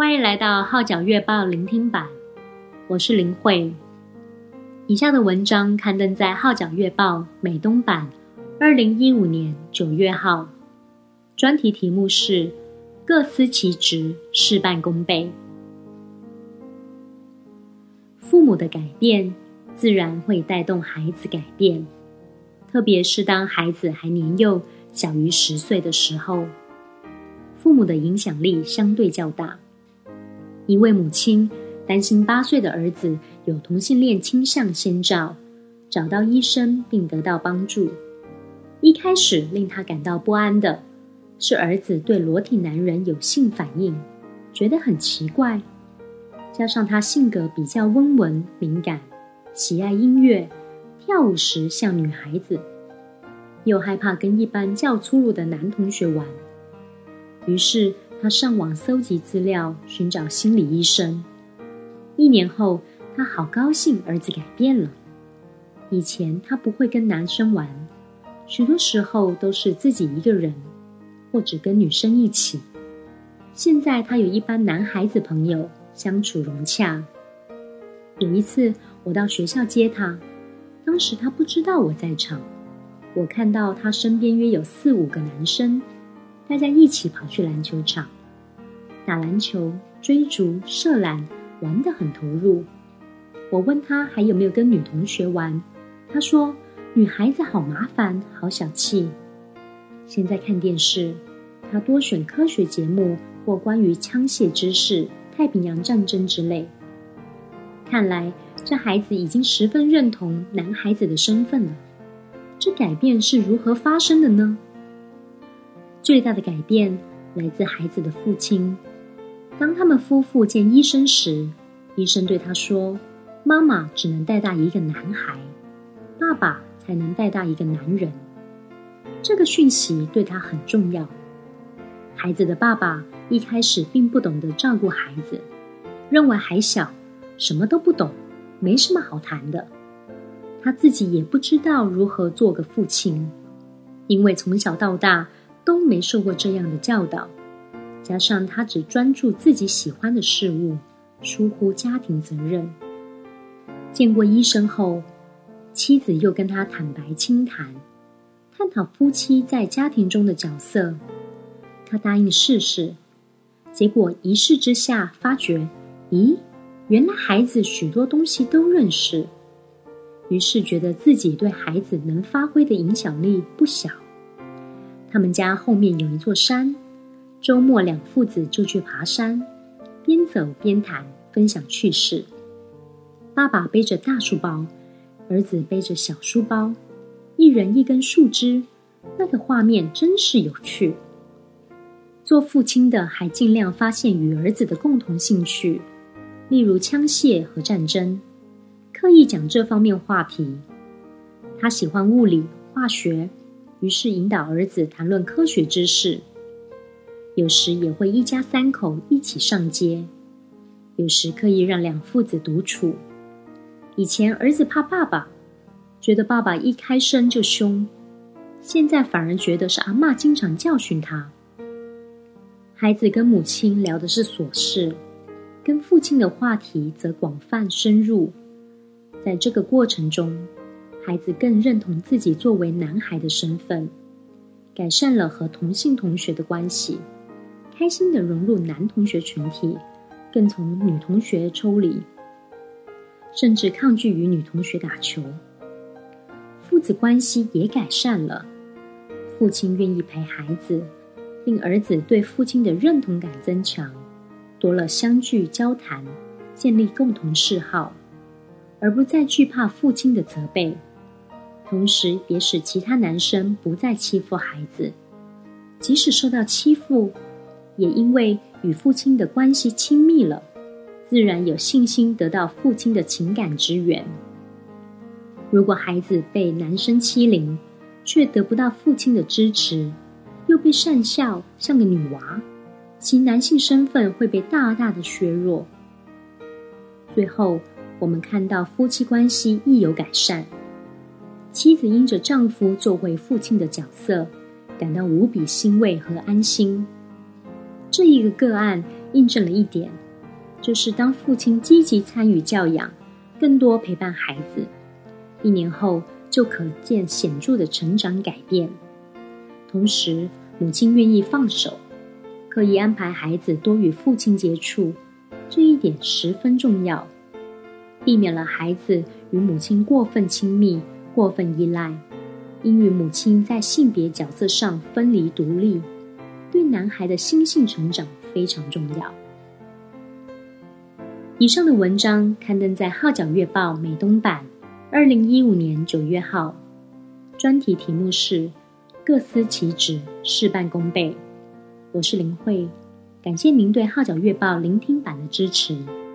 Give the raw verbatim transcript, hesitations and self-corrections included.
欢迎来到号角月报聆听版，我是林慧。以下的文章刊登在号角月报美东版二零一五年九月号，专题题目是各司其职，事半功倍。父母的改变自然会带动孩子改变，特别是当孩子还年幼，小于十岁的时候，父母的影响力相对较大。一位母亲担心八岁的儿子有同性恋倾向先兆，找到医生并得到帮助。一开始令他感到不安的是儿子对裸体男人有性反应，觉得很奇怪，加上他性格比较温文敏感，喜爱音乐，跳舞时像女孩子，又害怕跟一般较粗鲁的男同学玩，于是他上网搜集资料，寻找心理医生。一年后，他好高兴儿子改变了。以前他不会跟男生玩，许多时候都是自己一个人，或者跟女生一起。现在他有一班男孩子朋友，相处融洽。有一次我到学校接他，当时他不知道我在场，我看到他身边约有四五个男生，大家一起跑去篮球场打篮球、追逐、射篮，玩得很投入。我问他还有没有跟女同学玩，他说女孩子好麻烦，好小气。现在看电视，他多选科学节目或关于枪械知识、太平洋战争之类。看来这孩子已经十分认同男孩子的身份了。这改变是如何发生的呢？最大的改变来自孩子的父亲。当他们夫妇见医生时，医生对他说，妈妈只能带大一个男孩，爸爸才能带大一个男人。这个讯息对他很重要。孩子的爸爸一开始并不懂得照顾孩子，认为还小，什么都不懂，没什么好谈的。他自己也不知道如何做个父亲，因为从小到大都没受过这样的教导，加上他只专注自己喜欢的事物，疏忽家庭责任。见过医生后，妻子又跟他坦白倾谈，探讨夫妻在家庭中的角色。他答应试试，结果一试之下发觉，咦，原来孩子许多东西都认识，于是觉得自己对孩子能发挥的影响力不小。他们家后面有一座山，周末两父子就去爬山，边走边谈，分享趣事。爸爸背着大书包，儿子背着小书包，一人一根树枝，那个画面真是有趣。做父亲的还尽量发现与儿子的共同兴趣，例如枪械和战争，刻意讲这方面话题。他喜欢物理、化学，于是引导儿子谈论科学知识。有时也会一家三口一起上街，有时刻意让两父子独处。以前儿子怕爸爸，觉得爸爸一开声就凶，现在反而觉得是阿嬷经常教训他。孩子跟母亲聊的是琐事，跟父亲的话题则广泛深入。在这个过程中，孩子更认同自己作为男孩的身份，改善了和同性同学的关系，开心地融入男同学群体，更从女同学抽离，甚至抗拒与女同学打球。父子关系也改善了，父亲愿意陪孩子，令儿子对父亲的认同感增强，多了相聚交谈，建立共同嗜好，而不再惧怕父亲的责备。同时也使其他男生不再欺负孩子，即使受到欺负，也因为与父亲的关系亲密了，自然有信心得到父亲的情感支援。如果孩子被男生欺凌，却得不到父亲的支持，又被讪笑，像个女娃，其男性身份会被大大的削弱。最后，我们看到夫妻关系亦有改善，妻子因着丈夫做回父亲的角色，感到无比欣慰和安心。 这一个个案印证了一点，就是当父亲积极参与教养，更多陪伴孩子，一年后就可见显著的成长改变。同时，母亲愿意放手，刻意安排孩子多与父亲接触，这一点十分重要，避免了孩子与母亲过分亲密、过分依赖，因与母亲在性别角色上分离独立，对男孩的心性成长非常重要。以上的文章刊登在《号角月报》美东版二零一五年九月号，专题题目是各司其职，事半功倍。我是林慧，感谢您对《号角月报》聆听版的支持。